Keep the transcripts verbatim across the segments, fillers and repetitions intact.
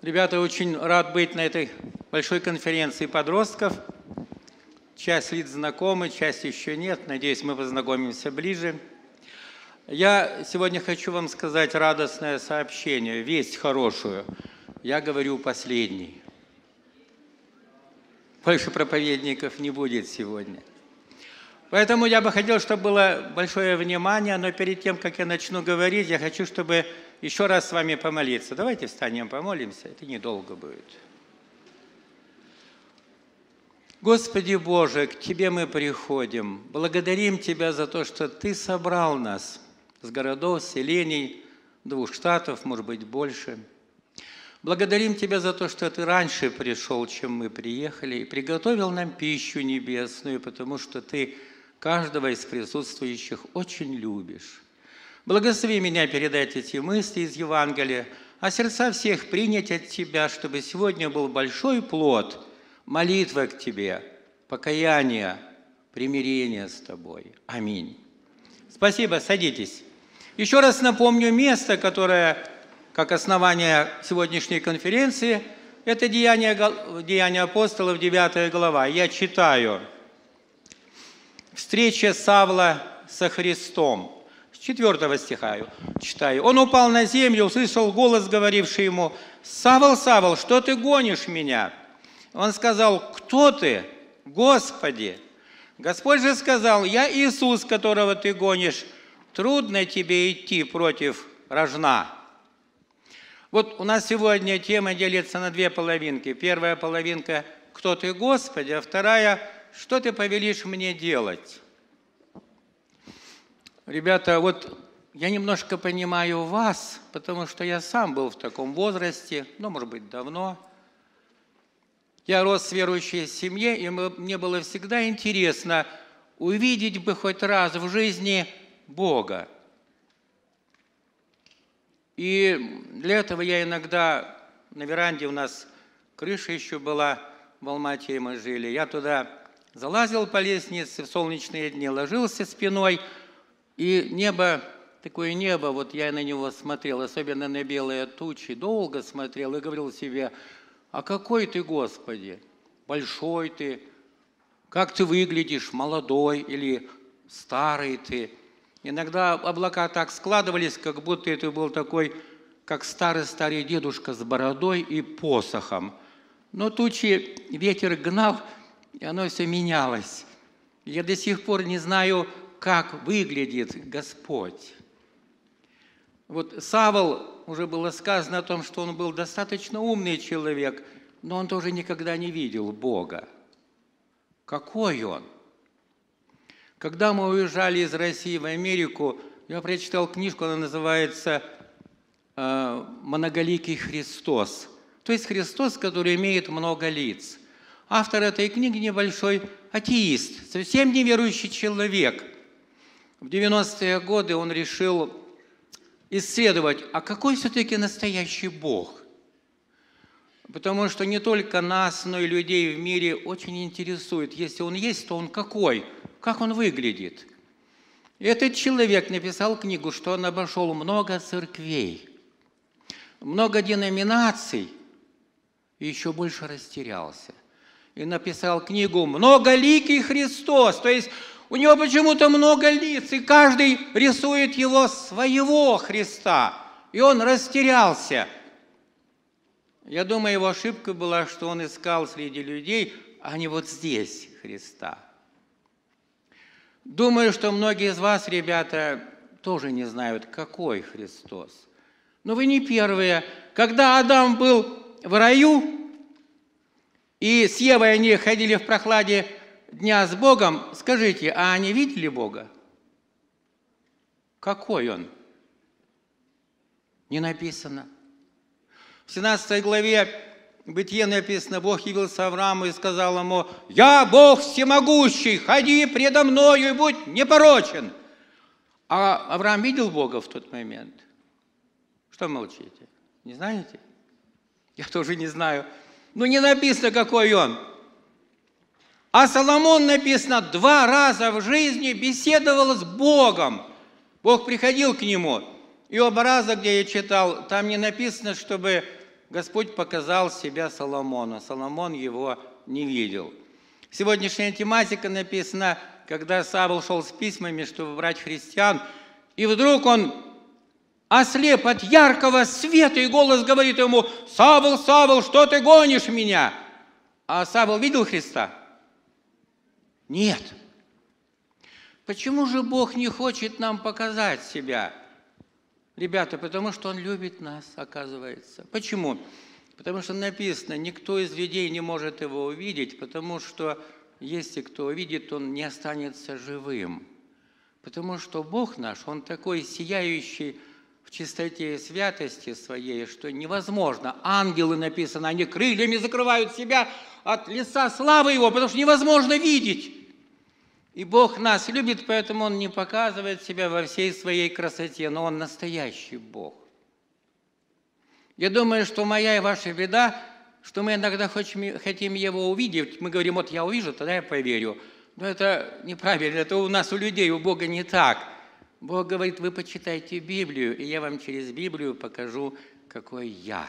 Ребята, очень рад быть на этой большой конференции подростков. Часть лиц знакомы, часть еще нет. Надеюсь, мы познакомимся ближе. Я сегодня хочу вам сказать радостное сообщение, весть хорошую. Я говорю последний. Больше проповедников не будет сегодня. Поэтому я бы хотел, чтобы было большое внимание, но перед тем, как я начну говорить, я хочу, чтобы еще раз с вами помолиться. Давайте встанем, помолимся, это недолго будет. Господи Боже, к Тебе мы приходим, благодарим Тебя за то, что Ты собрал нас с городов, селений, двух штатов, может быть, больше. Благодарим Тебя за то, что Ты раньше пришел, чем мы приехали, и приготовил нам пищу небесную, потому что Ты каждого из присутствующих очень любишь. Благослови меня передать эти мысли из Евангелия, а сердца всех принять от Тебя, чтобы сегодня был большой плод, молитва к Тебе, покаяние, примирение с Тобой. Аминь. Спасибо, садитесь. Еще раз напомню место, которое, как основание сегодняшней конференции, это Деяния, Деяния апостолов, девятая глава. Я читаю. Встреча Савла со Христом. С четвёртого стиха читаю. Он упал на землю, услышал голос, говоривший ему: «Савл, Савл, что ты гонишь меня?» Он сказал: «Кто ты, Господи?» Господь же сказал: «Я Иисус, которого ты гонишь. Трудно тебе идти против рожна». Вот у нас сегодня тема делится на две половинки. Первая половинка – «Кто ты, Господи?», а вторая – «Что ты повелишь мне делать?». Ребята, вот я немножко понимаю вас, потому что я сам был в таком возрасте, ну, может быть, давно. Я рос в верующей семье, и мне было всегда интересно увидеть бы хоть раз в жизни Бога. И для этого я иногда на веранде, у нас крыша еще была, в Алмате мы жили, я туда залазил по лестнице в солнечные дни, ложился спиной, и небо, такое небо, вот я на него смотрел, особенно на белые тучи, долго смотрел и говорил себе: «А какой ты, Господи? Большой ты, как ты выглядишь, молодой или старый ты?» Иногда облака так складывались, как будто это был такой, как старый-старый дедушка с бородой и посохом. Но тучи ветер гнал, и оно все менялось. Я до сих пор не знаю, как выглядит Господь. Вот Савл, уже было сказано о том, что он был достаточно умный человек, но он тоже никогда не видел Бога. Какой он? Когда мы уезжали из России в Америку, я прочитал книжку, она называется «Многоликий Христос». То есть Христос, который имеет много лиц. Автор этой книги небольшой атеист, совсем неверующий человек. В девяностые годы он решил исследовать, а какой все-таки настоящий Бог? Потому что не только нас, но и людей в мире очень интересует, если Он есть, то Он какой? Как Он выглядит? И этот человек написал книгу, что он обошел много церквей, много деноминаций, и еще больше растерялся. И написал книгу «Многоликий Христос», то есть у него почему-то много лиц, и каждый рисует его своего Христа. И он растерялся. Я думаю, его ошибка была, что он искал среди людей, а не вот здесь Христа. Думаю, что многие из вас, ребята, тоже не знают, какой Христос. Но вы не первые. Когда Адам был в раю, и с Евой они ходили в прохладе дня с Богом, скажите, а они видели Бога? Какой Он? Не написано. В семнадцатой главе Бытие написано: Бог явился Аврааму и сказал ему: «Я Бог всемогущий, ходи предо мною и будь непорочен». А Авраам видел Бога в тот момент? Что молчите? Не знаете? Я тоже не знаю. Но не написано, какой Он. А Соломон, написано, два раза в жизни беседовал с Богом. Бог приходил к нему. И оба раза, где я читал, там не написано, чтобы Господь показал себя Соломону. Соломон его не видел. Сегодняшняя тематика написана, когда Савл шел с письмами, чтобы брать христиан, и вдруг он ослеп от яркого света, и голос говорит ему: «Савл, Савл, что ты гонишь меня?» А Савл видел Христа? Нет. Почему же Бог не хочет нам показать себя? Ребята, потому что Он любит нас, оказывается. Почему? Потому что написано, никто из людей не может Его увидеть, потому что если кто увидит, он не останется живым. Потому что Бог наш, Он такой сияющий в чистоте и святости своей, что невозможно. Ангелы, написано, они крыльями закрывают себя от лица славы Его, потому что невозможно видеть. И Бог нас любит, поэтому Он не показывает себя во всей своей красоте, но Он настоящий Бог. Я думаю, что моя и ваша беда, что мы иногда хотим Его увидеть. Мы говорим: вот я увижу, тогда я поверю. Но это неправильно, это у нас, у людей, у Бога не так. Бог говорит: вы почитайте Библию, и я вам через Библию покажу, какой я.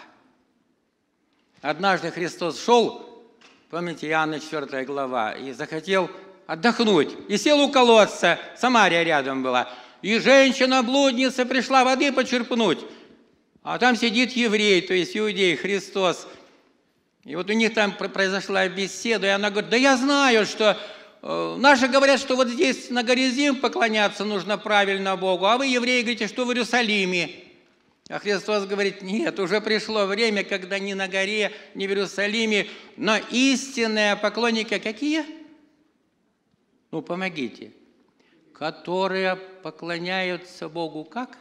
Однажды Христос шел, помните, Иоанна четвёртая глава, и захотел отдохнуть, и сел у колодца, Самария рядом была, и женщина-блудница пришла воды почерпнуть, а там сидит еврей, то есть иудей, Христос. И вот у них там произошла беседа, и она говорит: да я знаю, что э, наши говорят, что вот здесь на горе Зим поклоняться нужно правильно Богу, а вы, евреи, говорите, что в Иерусалиме. А Христос говорит: нет, уже пришло время, когда ни на горе, ни в Иерусалиме, но истинные поклонники какие? Ну, помогите. Которые поклоняются Богу как?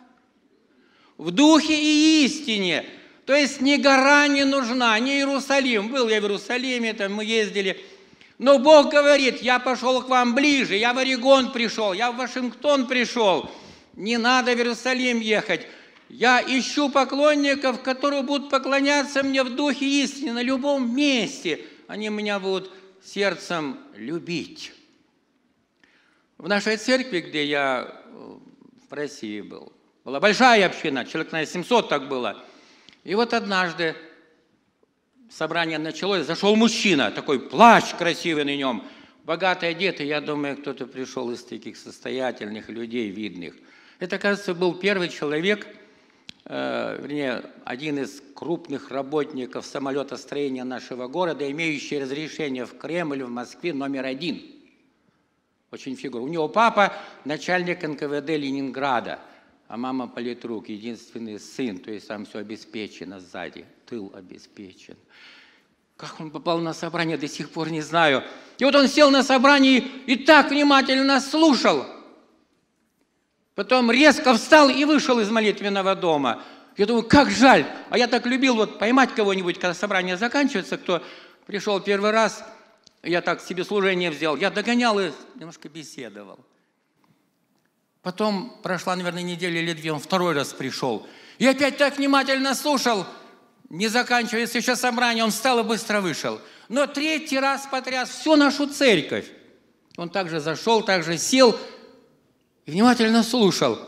В духе и истине. То есть ни гора не нужна, ни Иерусалим. Был я в Иерусалиме, там мы ездили. Но Бог говорит: я пошел к вам ближе, я в Орегон пришел, я в Вашингтон пришел. Не надо в Иерусалим ехать. Я ищу поклонников, которые будут поклоняться мне в духе истины на любом месте. Они меня будут сердцем любить. В нашей церкви, где я в России был, была большая община, человек на семьсот так было. И вот однажды собрание началось, зашел мужчина, такой плащ красивый на нем, богато одетый. Я думаю, кто-то пришел из таких состоятельных людей, видных. Это, кажется, был первый человек, э, вернее, один из крупных работников самолетостроения нашего города, имеющий разрешение в Кремль, в Москве, номер один. Очень фигура. У него папа начальник эн ка вэ дэ Ленинграда, а мама политрук, единственный сын, то есть там все обеспечено сзади, тыл обеспечен. Как он попал на собрание, до сих пор не знаю. И вот он сел на собрании и так внимательно слушал. Потом резко встал и вышел из молитвенного дома. Я думаю, как жаль. А я так любил вот поймать кого-нибудь, когда собрание заканчивается, кто пришел первый раз. Я так себе служение взял. Я догонял и немножко беседовал. Потом прошла, наверное, неделя или две, он второй раз пришел. И опять так внимательно слушал. Не заканчивается еще собрание, он встал и быстро вышел. Но третий раз потряс всю нашу церковь. Он также зашел, также сел и внимательно слушал.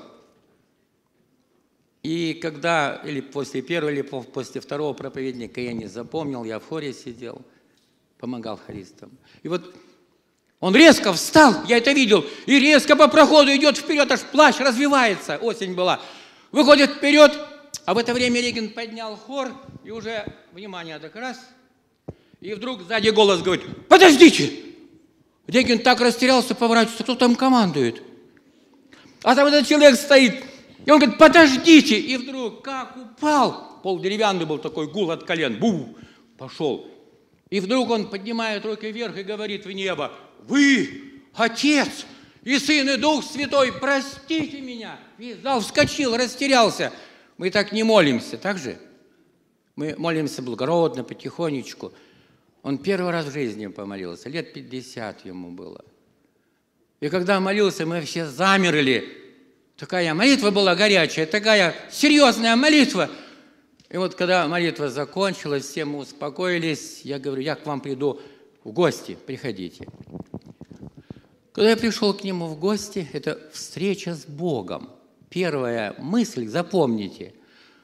И когда, или после первого, или после второго проповедника, я не запомнил, я в хоре сидел, помогал хористам. И вот он резко встал, я это видел, и резко по проходу идет вперед, аж плащ развивается, осень была. Выходит вперед, а в это время Регин поднял хор, и уже, внимание, так раз, и вдруг сзади голос говорит: подождите! Регин так растерялся, поворачивается, кто там командует? А там этот человек стоит, и он говорит: подождите! И вдруг как упал, пол деревянный был такой, гул от колен, бу, пошел. И вдруг он поднимает руки вверх и говорит в небо: вы, Отец и Сын и Дух Святой, простите меня. И зал вскочил, растерялся. Мы так не молимся, так же? Мы молимся благородно, потихонечку. Он первый раз в жизни помолился, лет пятьдесят ему было. И когда молился, мы все замерли. Такая молитва была горячая, такая серьезная молитва. И вот когда молитва закончилась, все мы успокоились, я говорю: я к вам приду в гости, приходите. Когда я пришел к нему в гости, это встреча с Богом. Первая мысль, запомните,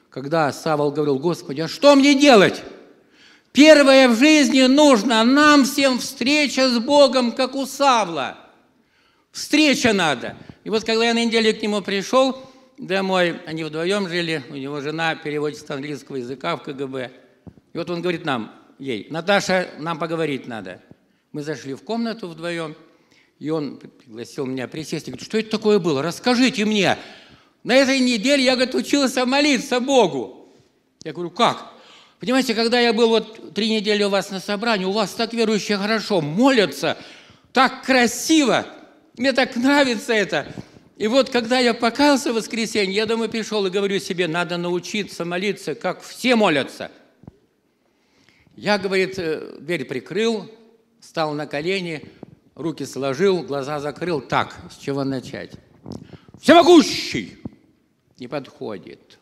когда Савол говорил: Господи, а что мне делать? Первое в жизни нужно нам всем встреча с Богом, как у Савла. Встреча надо. И вот когда я на неделю к нему пришел домой, они вдвоем жили, у него жена переводит с английского языка в ка гэ бэ. И вот он говорит нам, ей: Наташа, нам поговорить надо. Мы зашли в комнату вдвоем, и он пригласил меня присесть и говорит: что это такое было? Расскажите мне. На этой неделе я, говорит, учился молиться Богу. Я говорю: как? Понимаете, когда я был вот три недели у вас на собрании, у вас так верующие хорошо молятся, так красиво, мне так нравится это. И вот когда я покаялся в воскресенье, я домой пришел и говорю себе: надо научиться молиться, как все молятся. Я, говорит, дверь прикрыл, встал на колени, руки сложил, глаза закрыл. Так, с чего начать? Всемогущий не подходит.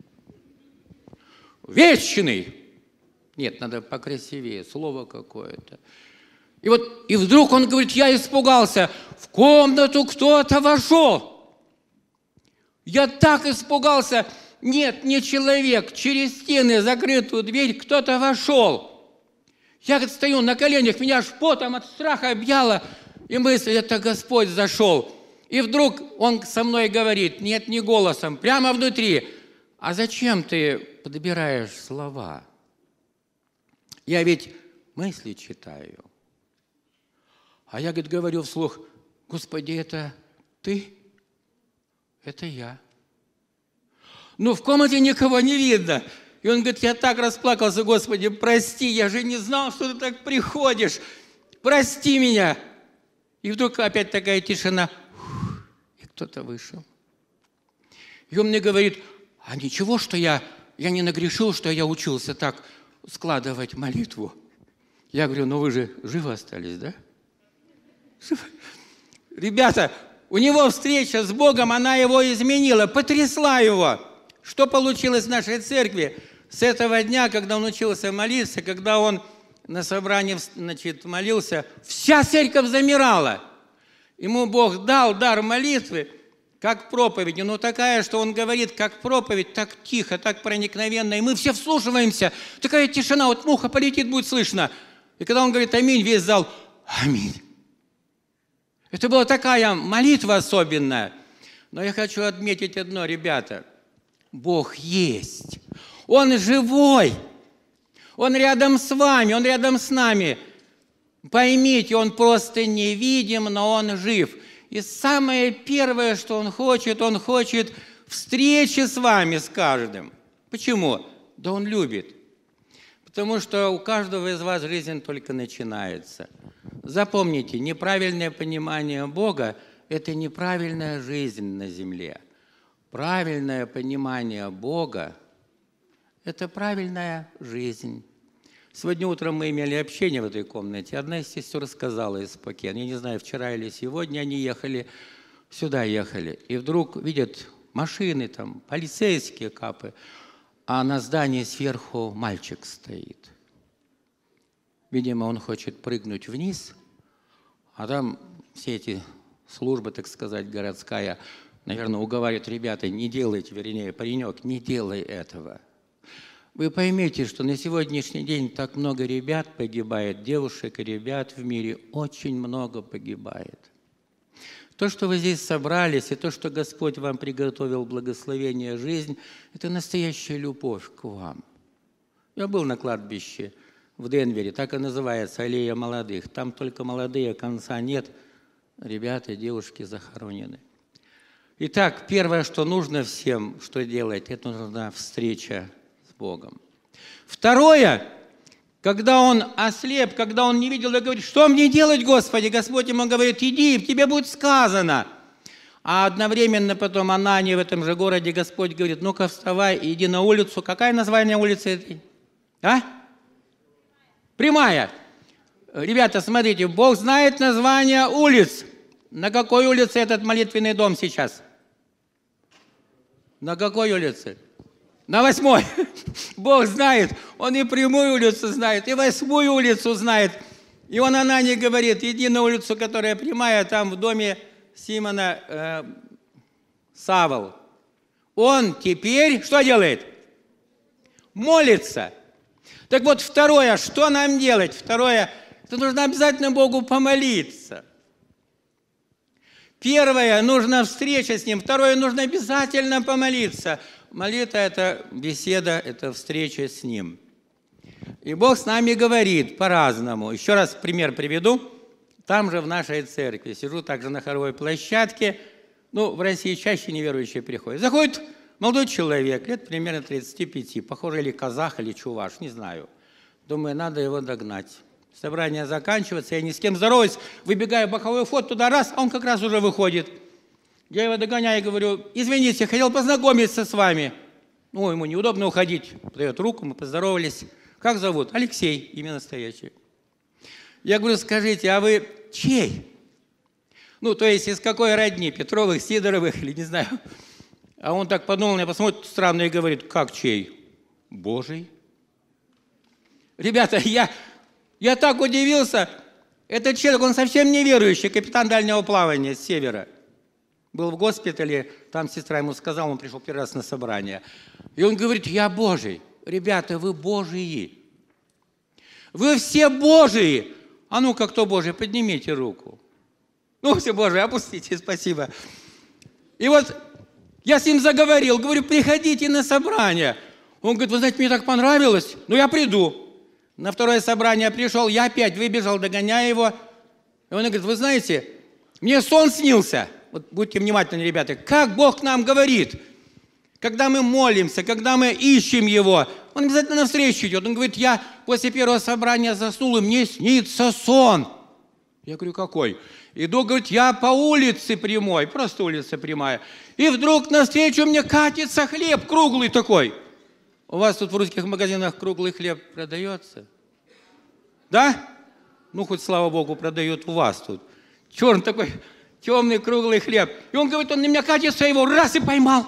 Вечный. Нет, надо покрасивее, слово какое-то. И вот, и вдруг он говорит: я испугался. В комнату кто-то вошел. Я так испугался. Нет, не человек. Через стены, закрытую дверь, кто-то вошел. Я, говорит, стою на коленях, меня аж потом от страха объяло. И мысль: это Господь зашел. И вдруг он со мной говорит, нет, не голосом, прямо внутри: а зачем ты подбираешь слова? Я ведь мысли читаю. А я, говорит, говорю вслух: Господи, это ты? Это я. Ну, в комнате никого не видно. И он говорит: я так расплакался: Господи, прости, я же не знал, что ты так приходишь. Прости меня. И вдруг опять такая тишина. И кто-то вышел. И он мне говорит: а ничего, что я, я не нагрешил, что я учился так складывать молитву. Я говорю: ну вы же живы остались, да? Живы. Ребята, у него встреча с Богом, она его изменила, потрясла его. Что получилось в нашей церкви? С этого дня, когда он учился молиться, когда он на собрании, значит, молился, вся церковь замирала. Ему Бог дал дар молитвы, как проповедь, но такая, что он говорит, как проповедь, так тихо, так проникновенно, и мы все вслушиваемся. Такая тишина, вот муха полетит, будет слышно. И когда он говорит аминь, весь зал аминь. Это была такая молитва особенная. Но я хочу отметить одно, ребята. Бог есть. Он живой. Он рядом с вами, Он рядом с нами. Поймите, Он просто невидим, но Он жив. И самое первое, что Он хочет, Он хочет встречи с вами, с каждым. Почему? Да Он любит. Потому что у каждого из вас жизнь только начинается. Запомните, неправильное понимание Бога – это неправильная жизнь на земле. Правильное понимание Бога – это правильная жизнь. Сегодня утром мы имели общение в этой комнате. Одна из сестер сказала из Спокена, я не знаю, вчера или сегодня они ехали, сюда ехали, и вдруг видят машины, там, полицейские капы, а на здании сверху мальчик стоит. Видимо, он хочет прыгнуть вниз, а там все эти службы, так сказать, городская, наверное, уговаривают: ребята, не делайте, вернее, паренек, не делай этого. Вы поймите, что на сегодняшний день так много ребят погибает, девушек и ребят в мире очень много погибает. То, что вы здесь собрались, и то, что Господь вам приготовил благословение, жизнь, это настоящая любовь к вам. Я был на кладбище в Денвере, так и называется, аллея молодых. Там только молодые, конца нет. Ребята, девушки захоронены. Итак, первое, что нужно всем, что делать, это нужна встреча с Богом. Второе, когда он ослеп, когда он не видел, и говорит: что мне делать, Господи? Господь ему говорит: иди, тебе будет сказано. А одновременно потом Анания в этом же городе, Господь говорит: ну-ка вставай, иди на улицу. Какое название улицы этой? А? Прямая. Ребята, смотрите, Бог знает название улиц. На какой улице этот молитвенный дом сейчас? На какой улице? На восьмой. Бог знает. Он и прямую улицу знает, и восьмую улицу знает. И он Анании говорит: иди на улицу, которая прямая, там в доме Симона э, Савол. Он теперь что делает? молится. Так вот, второе, что нам делать? Второе, это нужно обязательно Богу помолиться. Первое, нужна встреча с Ним. Второе, нужно обязательно помолиться. Молитва – это беседа, это встреча с Ним. И Бог с нами говорит по-разному. Еще раз пример приведу. Там же в нашей церкви, сижу также на хоровой площадке, ну, в России чаще неверующие приходят. Заходит молодой человек, лет примерно тридцати пяти, похоже, или казах, или чуваш, не знаю. Думаю, надо его догнать. Собрание заканчивается, я ни с кем здороваюсь, выбегаю в боковой вход, туда раз, а он как раз уже выходит. Я его догоняю и говорю: извините, хотел познакомиться с вами. Ну, ему неудобно уходить. Дает руку, мы поздоровались. Как зовут? Алексей, имя настоящее. Я говорю: скажите, а вы чей? Ну, то есть из какой родни? Петровых, Сидоровых или не знаю. А он так подумал, на меня посмотрит странно и говорит: как чей? Божий. Ребята, я, я так удивился. Этот человек, он совсем неверующий, капитан дальнего плавания с севера. Был в госпитале, там сестра ему сказала, он пришел первый раз на собрание. И он говорит: я Божий. Ребята, вы Божии. Вы все Божии. А ну-ка, кто Божий, поднимите руку. Ну, все Божие, опустите, спасибо. И вот я с ним заговорил, говорю: приходите на собрание. Он говорит: вы знаете, мне так понравилось, ну я приду. На второе собрание пришел, я опять выбежал, догоняя его. И он говорит: вы знаете, мне сон снился. Вот будьте внимательны, ребята, как Бог к нам говорит. Когда мы молимся, когда мы ищем Его, Он обязательно навстречу идет. Он говорит: я после первого собрания заснул, и мне снится сон. Я говорю: какой? Иду, говорит, я по улице прямой, просто улица прямая. И вдруг навстречу мне катится хлеб круглый такой. У вас тут в русских магазинах круглый хлеб продается? Да? Ну, хоть, слава Богу, продают у вас тут. Черный такой, темный круглый хлеб. И он говорит, он на меня катится, его раз и поймал.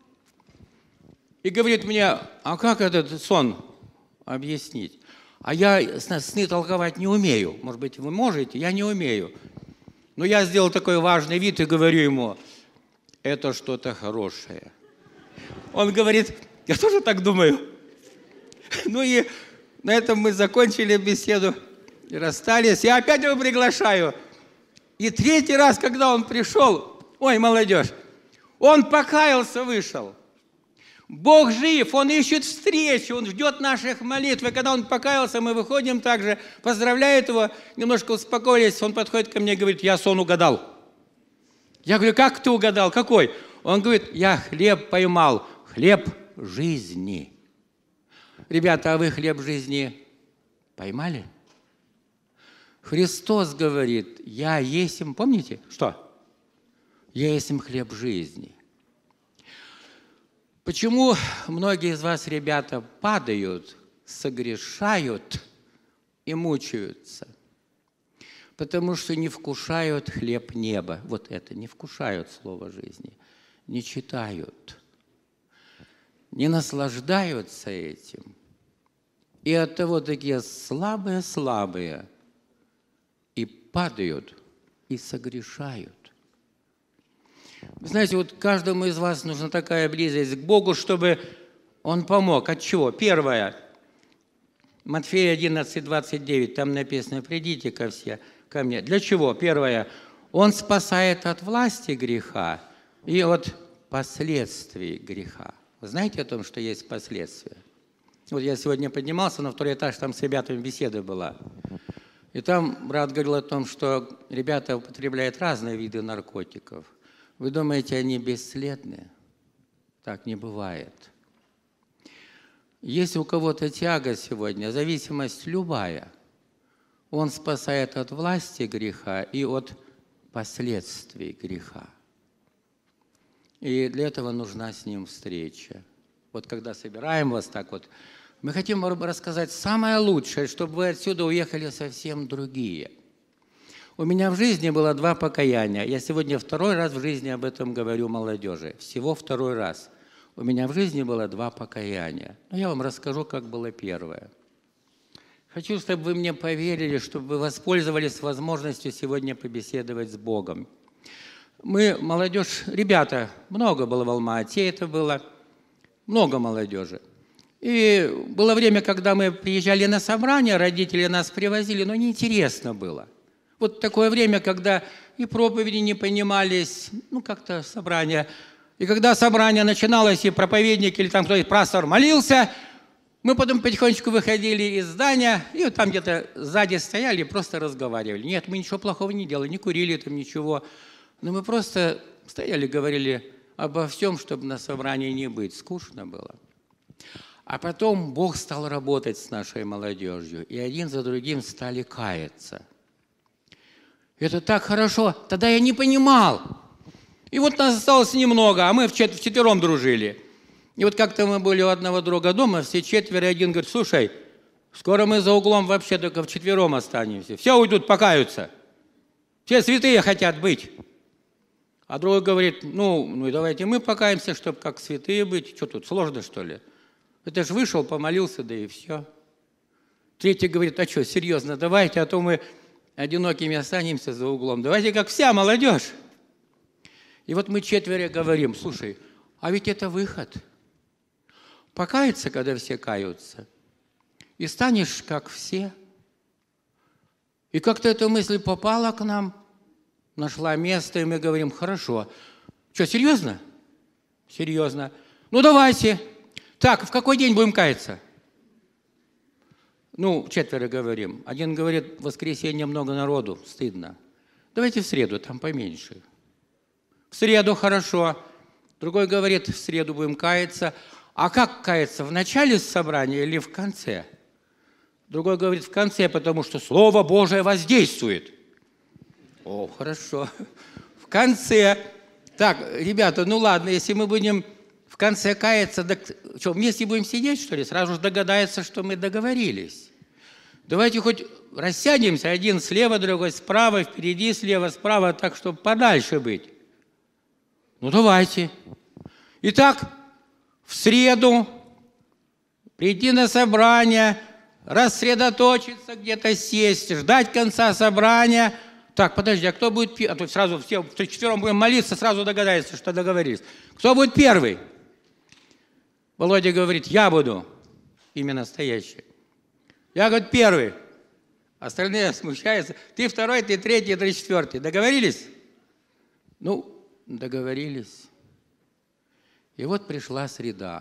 И говорит мне: а как этот сон объяснить? А я сны толковать не умею. Может быть, вы можете, я не умею. Но я сделал такой важный вид и говорю ему: это что-то хорошее. Он говорит: я тоже так думаю. Ну и на этом мы закончили беседу и расстались. Я опять его приглашаю. И третий раз, когда он пришел, ой, молодежь, он покаялся, вышел. Бог жив, Он ищет встречи, Он ждет наших молитв. И когда Он покаялся, мы выходим также, поздравляет его, немножко успокоились. Он подходит ко мне и говорит: я сон угадал. Я говорю: как ты угадал? Какой? Он говорит: я хлеб поймал, хлеб жизни. Ребята, а вы хлеб жизни поймали? Христос говорит: я есмь, помните? Что? Я есмь хлеб жизни. Почему многие из вас, ребята, падают, согрешают и мучаются? Потому что не вкушают хлеб неба. Вот это, не вкушают слово жизни, не читают, не наслаждаются этим. И оттого такие слабые-слабые и падают, и согрешают. Вы знаете, вот каждому из вас нужна такая близость к Богу, чтобы Он помог. От чего? Первое. Матфея одиннадцать, двадцать девять, там написано: придите ко все, ко мне. Для чего? Первое. Он спасает от власти греха и от последствий греха. Вы знаете о том, что есть последствия? Вот я сегодня поднимался на второй этаж, там с ребятами беседа была. И там брат говорил о том, что ребята употребляют разные виды наркотиков. Вы думаете, они бесследны? Так не бывает. Если у кого-то тяга сегодня, зависимость любая, он спасает от власти греха и от последствий греха. И для этого нужна с ним встреча. Вот когда собираем вас так вот, мы хотим рассказать самое лучшее, чтобы вы отсюда уехали совсем другие. У меня в жизни было два покаяния. Я сегодня второй раз в жизни об этом говорю молодежи. Всего второй раз. У меня в жизни было два покаяния. Но я вам расскажу, как было первое. Хочу, чтобы вы мне поверили, чтобы вы воспользовались возможностью сегодня побеседовать с Богом. Мы, молодежь, ребята, много было в Алма-Ате, это было много молодежи. И было время, когда мы приезжали на собрания, родители нас привозили, но неинтересно было. Вот такое время, когда и проповеди не понимались, ну, как-то собрания. И когда собрание начиналось, и проповедник или там кто-то, пастор молился, мы потом потихонечку выходили из здания, и вот там где-то сзади стояли и просто разговаривали. Нет, мы ничего плохого не делали, не курили там ничего. Но мы просто стояли, говорили обо всем, чтобы на собрании не быть. Скучно было. А потом Бог стал работать с нашей молодежью, и один за другим стали каяться. Это так хорошо. Тогда я не понимал. И вот нас осталось немного, а мы вчетвером дружили. И вот как-то мы были у одного друга дома, все четверо, и один говорит: слушай, скоро мы за углом вообще только вчетвером останемся. Все уйдут, покаются. Все святые хотят быть. А другой говорит: ну, ну и давайте мы покаемся, чтобы как святые быть. Что тут, сложно, что ли? Это ж вышел, помолился, да и все. Третий говорит: а что, серьезно, давайте, а то мы одинокими останемся за углом. Давайте как вся молодежь. И вот мы четверо говорим: слушай, а ведь это выход. Покаяться, когда все каются, и станешь как все. И как-то эта мысль попала к нам, нашла место, и мы говорим: хорошо. Что, серьезно? Серьезно. Ну, давайте. Так, в какой день будем каяться? Ну, четверо говорим. Один говорит: в воскресенье много народу, стыдно. Давайте в среду, там поменьше. В среду хорошо. Другой говорит: в среду будем каяться. А как каяться, в начале собрания или в конце? Другой говорит: в конце, потому что Слово Божие воздействует. О, хорошо. В конце. Так, ребята, ну ладно, если мы будем в конце каяться, так что, вместе будем сидеть, что ли? Сразу же догадается, что мы договорились. Давайте хоть рассядемся, один слева, другой справа, впереди, слева, справа, так, чтобы подальше быть. Ну, давайте. Итак, в среду прийти на собрание, рассредоточиться, где-то сесть, ждать конца собрания. Так, подожди, а кто будет первый? А то сразу все вчетвером будем молиться, сразу догадается, что договорились. Кто будет первый? Володя говорит: я буду. Имя настоящее. Я, говорит, первый. Остальные смущаются. Ты второй, ты третий, ты четвертый. Договорились? Ну, договорились. И вот пришла среда.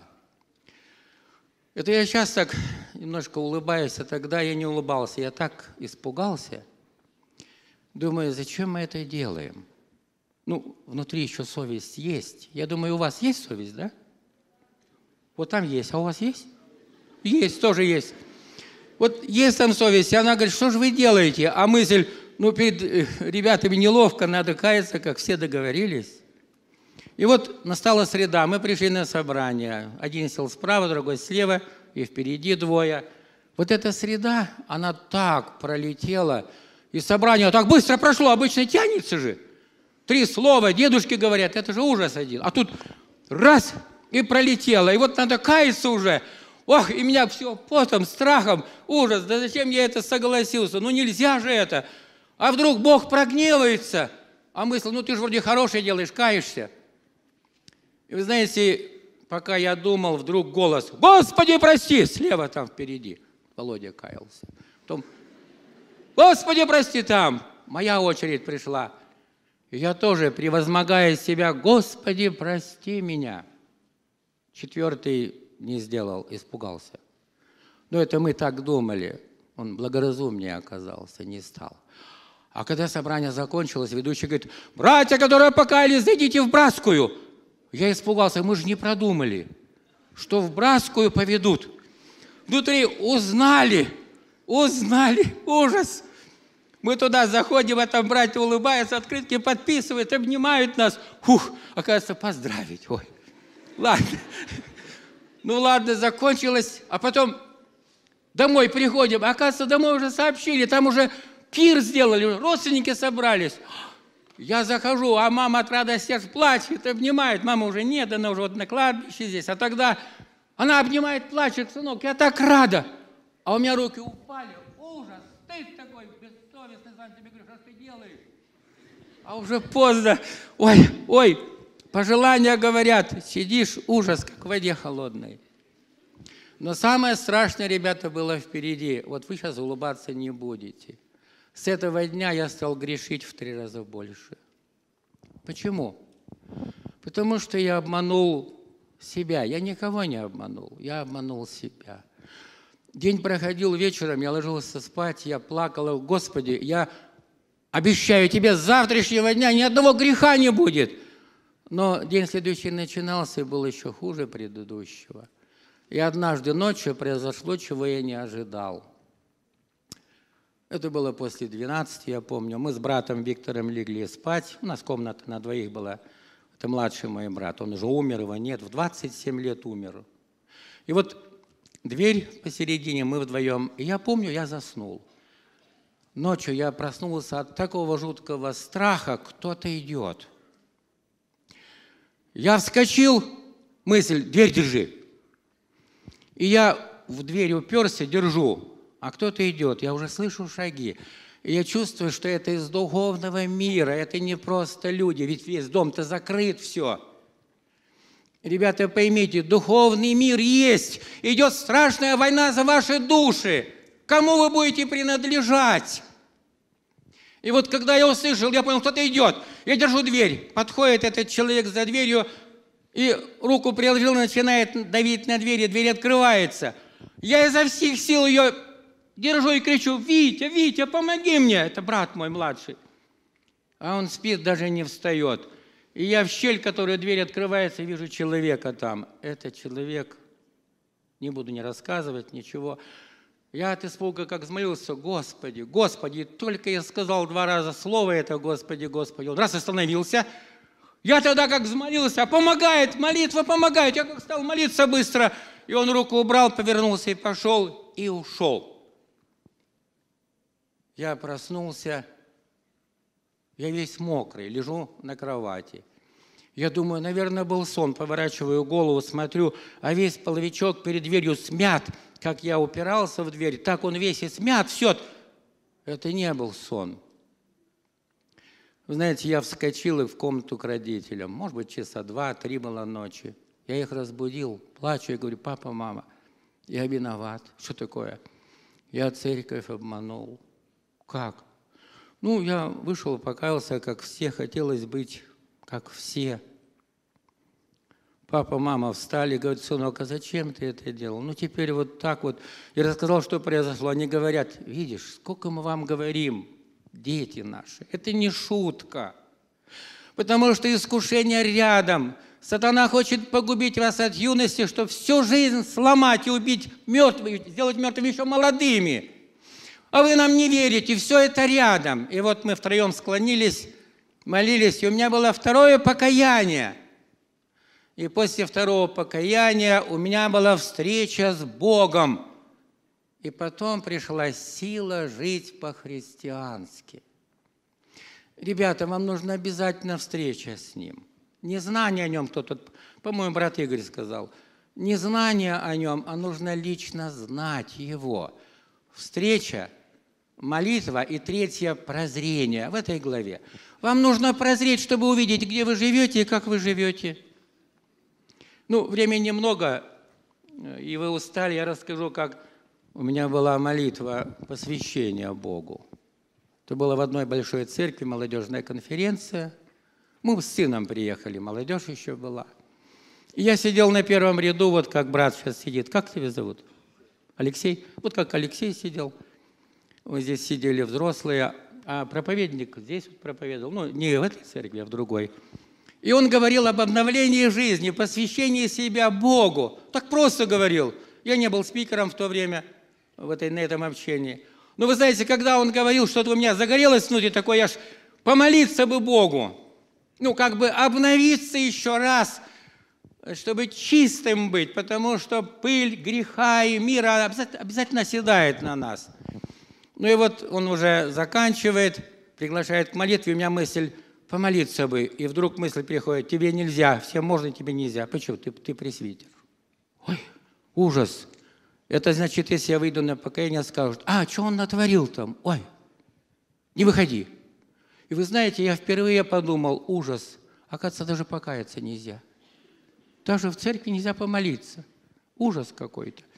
Это я сейчас так немножко улыбаюсь, а тогда я не улыбался. Я так испугался. Думаю, зачем мы это делаем? Ну, внутри еще совесть есть. Я думаю, у вас есть совесть, да? Вот там есть. А у вас есть? Есть, тоже есть. Вот есть там совесть, и она говорит: что же вы делаете? А мысль: ну, перед ребятами неловко, надо каяться, как все договорились. И вот настала среда, мы пришли на собрание. Один сел справа, другой слева, и впереди двое. Вот эта среда, она так пролетела, и собрание так быстро прошло, обычно тянется же. Три слова, дедушки говорят, это же ужас один. А тут раз, и пролетело, и вот надо каяться уже. Ох, и меня все потом, страхом, ужас, да зачем я это согласился? Ну нельзя же это. А вдруг Бог прогневается? А мысль: ну ты же вроде хорошее делаешь, каешься. И вы знаете, пока я думал, вдруг голос: Господи, прости! Слева там впереди. Володя каялся. Потом: Господи, прости, там. Моя очередь пришла. И я тоже, превозмогая себя: Господи, прости меня. Четвертый не сделал, испугался. Но это мы так думали. Он благоразумнее оказался, не стал. А когда собрание закончилось, ведущий говорит: братья, которые покаялись, зайдите в братскую. Я испугался, мы же не продумали, что в братскую поведут. Внутри узнали, узнали, ужас. Мы туда заходим, а там братья улыбаются, открытки подписывают, обнимают нас. Фух, оказывается, поздравить. Ой, ладно. Ну ладно, закончилось, а потом домой приходим. Оказывается, домой уже сообщили, там уже пир сделали, родственники собрались. Я захожу, а мама от радости аж плачет, обнимает. Мама уже нет, она уже вот на кладбище здесь. А тогда она обнимает, плачет: сынок, я так рада. А у меня руки упали. Ужас, стыд такой, бессовестный, сам тебе говорю, что ты делаешь? А уже поздно. Ой, ой. Пожелания говорят: сидишь, ужас, как в воде холодной. Но самое страшное, ребята, было впереди. Вот вы сейчас улыбаться не будете. С этого дня я стал грешить в три раза больше. Почему? Потому что я обманул себя. Я никого не обманул. Я обманул себя. День проходил вечером, я ложился спать, я плакал. Господи, я обещаю тебе, с завтрашнего дня ни одного греха не будет. Но день следующий начинался и был еще хуже предыдущего. И однажды ночью произошло, чего я не ожидал. Это было после двенадцати, я помню. Мы с братом Виктором легли спать. У нас комната на двоих была. Это младший мой брат. Он уже умер, его нет. В двадцать семь лет умер. И вот дверь посередине, мы вдвоем. И я помню, я заснул. Ночью я проснулся от такого жуткого страха, кто-то идет. Я вскочил, мысль, дверь держи. И я в дверь уперся, держу, а кто-то идет, я уже слышу шаги. И я чувствую, что это из духовного мира, это не просто люди, ведь весь дом-то закрыт, все. Ребята, поймите, духовный мир есть, идет страшная война за ваши души. Кому вы будете принадлежать? И вот когда я услышал, я понял, кто-то идет. Я держу дверь, подходит этот человек за дверью, и руку приложил, начинает давить на дверь, и дверь открывается. Я изо всех сил ее держу и кричу: «Витя, Витя, помоги мне!» Это брат мой младший. А он спит, даже не встает. И я в щель, которую дверь открывается, вижу человека там. Этот человек, не буду не рассказывать, ничего. Я от испуга как взмолился: «Господи, Господи!» И только я сказал два раза слово это «Господи, Господи», он раз остановился. Я тогда как взмолился: «Помогает, молитва помогает!» Я как стал молиться быстро. И он руку убрал, повернулся и пошел, и ушел. Я проснулся, я весь мокрый, лежу на кровати. Я думаю, наверное, был сон. Поворачиваю голову, смотрю, а весь половичок перед дверью смят. Как я упирался в дверь, так он весь и смят, все. Это не был сон. Вы знаете, я вскочил и в комнату к родителям. Может быть, часа два-три было ночи. Я их разбудил, плачу и говорю: «Папа, мама, я виноват». Что такое? Я церковь обманул. Как? Ну, я вышел, покаялся, как все, хотелось быть, как все. Папа, мама встали, говорят: «Сынок, а зачем ты это делал?» Ну, теперь вот так вот. Я рассказал, что произошло. Они говорят: «Видишь, сколько мы вам говорим, дети наши, это не шутка. Потому что искушение рядом. Сатана хочет погубить вас от юности, чтобы всю жизнь сломать и убить мертвыми, сделать мертвыми еще молодыми. А вы нам не верите, все это рядом». И вот мы втроем склонились, молились, и у меня было второе покаяние. И после второго покаяния у меня была встреча с Богом. И потом пришла сила жить по-христиански. Ребята, вам нужна обязательно встреча с Ним. Не знание о Нем, кто тут, по-моему, брат Игорь сказал, не знание о Нем, а нужно лично знать Его. Встреча, молитва и третье прозрение в этой главе. Вам нужно прозреть, чтобы увидеть, где вы живете и как вы живете. Ну, времени немного, и вы устали, я расскажу, как у меня была молитва посвящения Богу. Это было в одной большой церкви, молодежная конференция. Мы с сыном приехали, молодежь еще была. И я сидел на первом ряду, вот как брат сейчас сидит. Как тебя зовут? Алексей? Вот как Алексей сидел. Вот здесь сидели взрослые, а проповедник здесь вот проповедовал. Ну, не в этой церкви, а в другой. И он говорил об обновлении жизни, посвящении себя Богу. Так просто говорил. Я не был спикером в то время в этой, на этом общении. Но вы знаете, когда он говорил, что-то у меня загорелось внутри, такое, я ж помолиться бы Богу. Ну, как бы обновиться еще раз, чтобы чистым быть, потому что пыль греха и мира обязательно, обязательно оседает на нас. Ну и вот он уже заканчивает, приглашает к молитве, у меня мысль: помолиться бы. И вдруг мысль приходит: тебе нельзя, всем можно, тебе нельзя. Почему? Ты, ты пресвитер. Ой, ужас. Это значит, если я выйду на покаяние, скажут: а, что он натворил там? Ой, не выходи. И вы знаете, я впервые подумал: ужас, оказывается, даже покаяться нельзя. Даже в церкви нельзя помолиться. Ужас какой-то.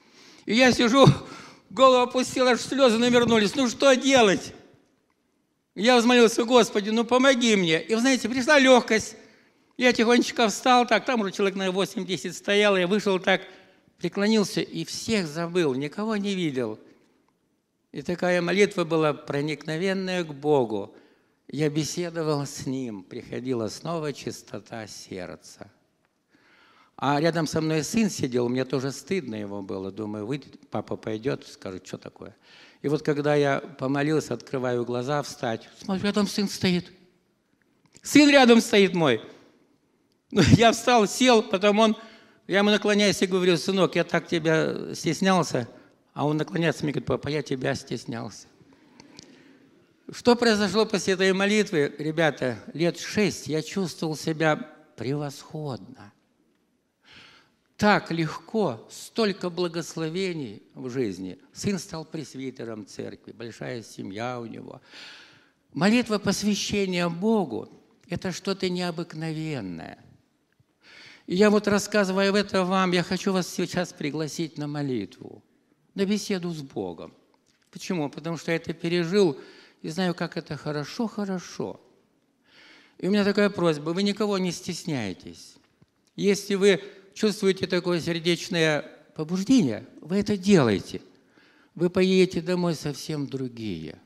И я сижу, голову опустил, аж слезы навернулись. Ну что делать? Я взмолился: Господи, ну помоги мне. И вы знаете, пришла легкость. Я тихонечко встал, так, там уже человек на восемь-десять стоял, я вышел так, преклонился и всех забыл, никого не видел. И такая молитва была проникновенная к Богу. Я беседовал с Ним, приходила снова чистота сердца. А рядом со мной сын сидел, мне тоже стыдно его было. Думаю, выйдет, папа пойдет, скажет, что такое. И вот когда я помолился, открываю глаза, встать, смотрю, рядом сын стоит. Сын рядом стоит мой. Я встал, сел, потом он, я ему наклоняюсь и говорю: сынок, я так тебя стеснялся. А он наклоняется мне и говорит: папа, я тебя стеснялся. Что произошло после этой молитвы? Ребята, лет шесть я чувствовал себя превосходно. Так легко, столько благословений в жизни. Сын стал пресвитером церкви, большая семья у него. Молитва посвящения Богу – это что-то необыкновенное. И я вот, рассказывая это вам, я хочу вас сейчас пригласить на молитву, на беседу с Богом. Почему? Потому что я это пережил и знаю, как это хорошо-хорошо. И у меня такая просьба: вы никого не стесняйтесь. Если вы чувствуете такое сердечное побуждение, вы это делаете. Вы поедете домой совсем другие.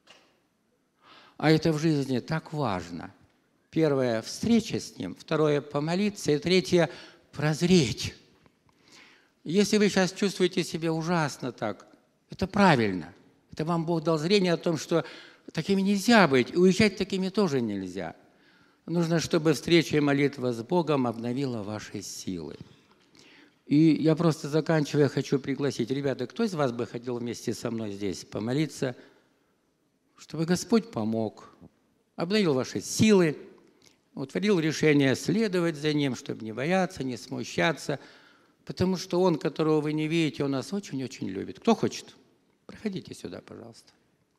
А это в жизни так важно. Первое – встреча с Ним. Второе – помолиться. И третье – прозреть. Если вы сейчас чувствуете себя ужасно так, это правильно. Это вам Бог дал зрение о том, что такими нельзя быть. И уезжать такими тоже нельзя. Нужно, чтобы встреча и молитва с Богом обновила ваши силы. И я просто заканчивая хочу пригласить. Ребята, кто из вас бы хотел вместе со мной здесь помолиться, чтобы Господь помог, обновил ваши силы, утворил решение следовать за Ним, чтобы не бояться, не смущаться, потому что Он, которого вы не видите, Он нас очень-очень любит. Кто хочет? Проходите сюда, пожалуйста.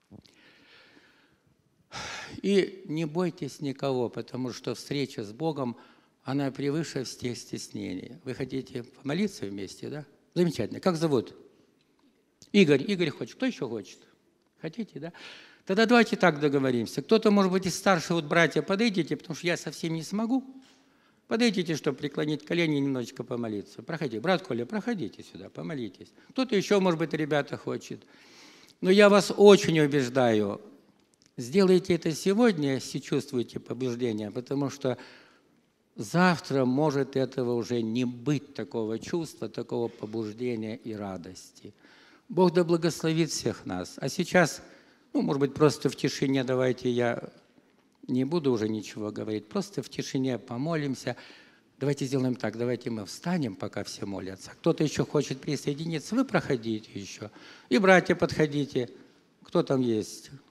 И не бойтесь никого, потому что встреча с Богом, она превыше всех стеснений. Вы хотите помолиться вместе, да? Замечательно. Как зовут? Игорь. Игорь хочет. Кто еще хочет? Хотите, да? Тогда давайте так договоримся. Кто-то, может быть, из старших вот братья, подойдите, потому что я совсем не смогу. Подойдите, чтобы преклонить колени и немножечко помолиться. Проходите. Брат Коля, проходите сюда, помолитесь. Кто-то еще, может быть, ребята хочет. Но я вас очень убеждаю, сделайте это сегодня, если чувствуете побуждение, потому что завтра может этого уже не быть, такого чувства, такого побуждения и радости. Бог да благословит всех нас. А сейчас, ну, может быть, просто в тишине давайте я не буду уже ничего говорить, просто в тишине помолимся. Давайте сделаем так, давайте мы встанем, пока все молятся. Кто-то еще хочет присоединиться, вы проходите еще. И братья подходите. Кто там есть?